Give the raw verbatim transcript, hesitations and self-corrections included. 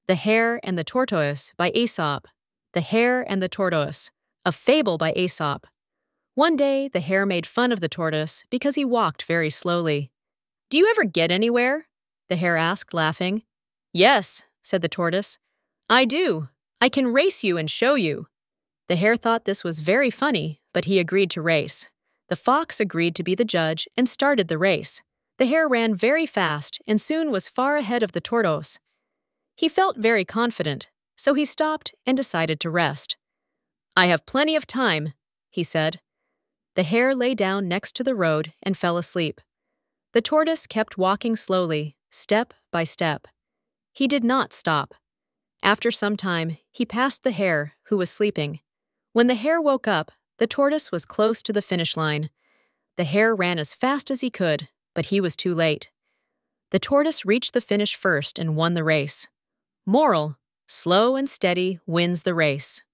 The Hare and the Tortoise by Aesop. The Hare and the Tortoise, a fable by Aesop. One day, the hare made fun of the tortoise because he walked very slowly. "Do you ever get anywhere?" the hare asked, laughing. "Yes," said the tortoise. "I do. I can race you and show you." The hare thought this was very funny, but he agreed to race. The fox agreed to be the judge and started the race. The hare ran very fast and soon was far ahead of the tortoise. He felt very confident, so he stopped and decided to rest. "I have plenty of time," he said. The hare lay down next to the road and fell asleep. The tortoise kept walking slowly, step by step. He did not stop. After some time, he passed the hare, who was sleeping. When the hare woke up, the tortoise was close to the finish line. The hare ran as fast as he could, but he was too late. The tortoise reached the finish first and won the race. Moral: slow and steady wins the race.